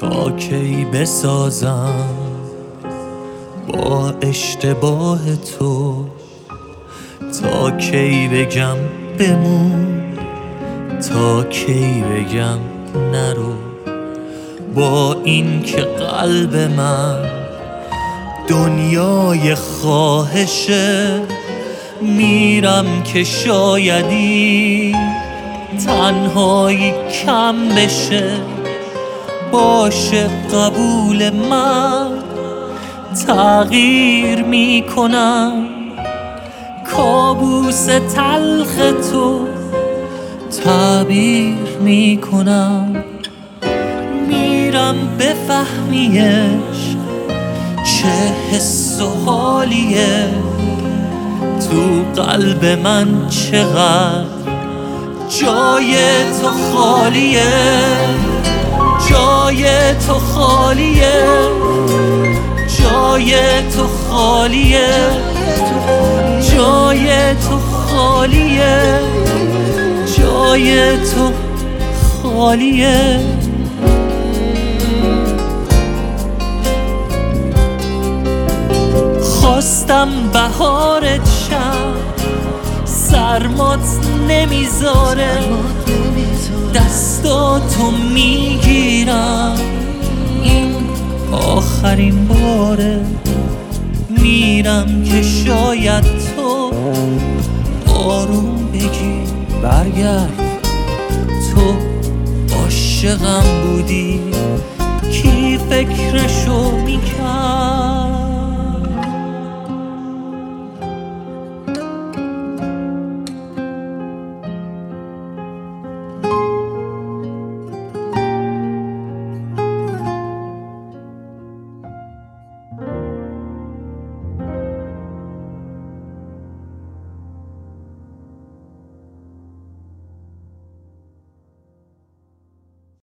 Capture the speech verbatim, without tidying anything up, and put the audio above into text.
تا کی بسازم با اشتباه تو، تا کی بگم بمون، تا کی بگم نرو، با این که قلب من دنیای خواهشه. میرم که شایدی تنهایی کم بشه، باشه قبول من تغییر میکنم، کابوس تلخ تو تعبیر میکنم. میرم بفهمیش چه حس و حالیه، تو قلب من چقدر جای تو خالیه، جای تو خالیه، جای تو خالیه، جای تو خالیه، جای تو خالیه. خواستم بهارت شم، سرمات نمیذاره، دستاتو میگیرم این آخرین باره. میرم که شاید تو آروم بگی برگرد، تو عاشقم بودی، کی فکرشو میکرد